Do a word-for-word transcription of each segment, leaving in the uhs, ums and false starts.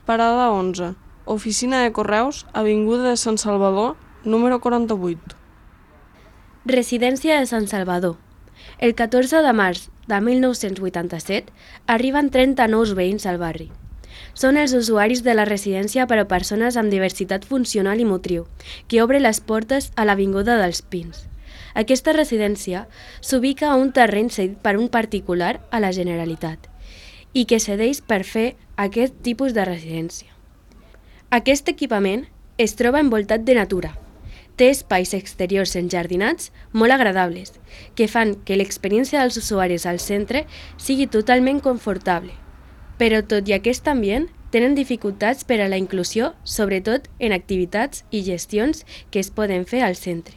parada onze, oficina de correus, avinguda de Sant Salvador, número quaranta-vuit. Residència de Sant Salvador. El catorze de març de mil nou-cents vuitanta-set arriben trenta nous veïns al barri. Són els usuaris de la residència per a persones amb diversitat funcional i motriu, que obre les portes a l'Avinguda dels Pins. Aquesta residència s'ubica a un terreny cedit per un particular a la Generalitat i que cedeix per fer aquest tipus de residència. Aquest equipament es troba envoltat de natura. Té espais exteriors enjardinats molt agradables, que fan que l'experiència dels usuaris al centre sigui totalment confortable. Però tot i aquest ambient, tenen dificultats per a la inclusió, sobretot en activitats i gestions que es poden fer al centre.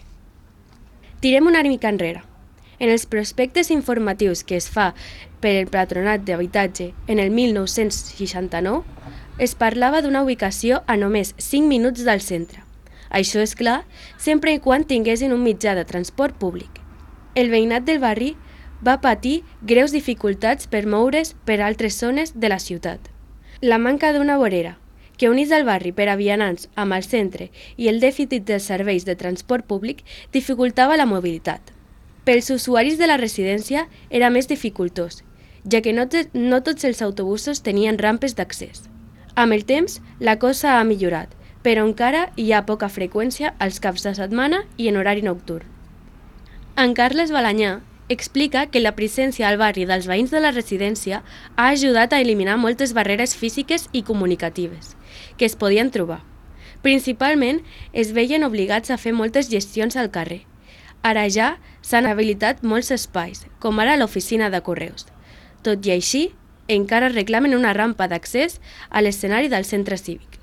Tirem una mica enrere. En els prospectes informatius que es fa per el Patronat d'Habitatge en el mil nou-cents seixanta-nou, es parlava d'una ubicació a només cinc minuts del centre. Això és clar, sempre i quan tinguessin un mitjà de transport públic. El veïnat del barri va patir greus dificultats per moure's per altres zones de la ciutat. La manca d'una vorera que unís el barri per a vianants amb el centre i el dèficit dels serveis de transport públic dificultava la mobilitat. Pels usuaris de la residència era més dificultós, ja que no, te, no tots els autobusos tenien rampes d'accés. Amb el temps, la cosa ha millorat, però encara hi ha poca freqüència als caps de setmana i en horari nocturn. En Carles Balanyà explica que la presència al barri dels veïns de la residència ha ajudat a eliminar moltes barreres físiques i comunicatives que es podien trobar. Principalment, es veien obligats a fer moltes gestions al carrer. Ara ja s'han habilitat molts espais, com ara l'oficina de correus. Tot i així, encara reclamen una rampa d'accés a l'escenari del centre cívic.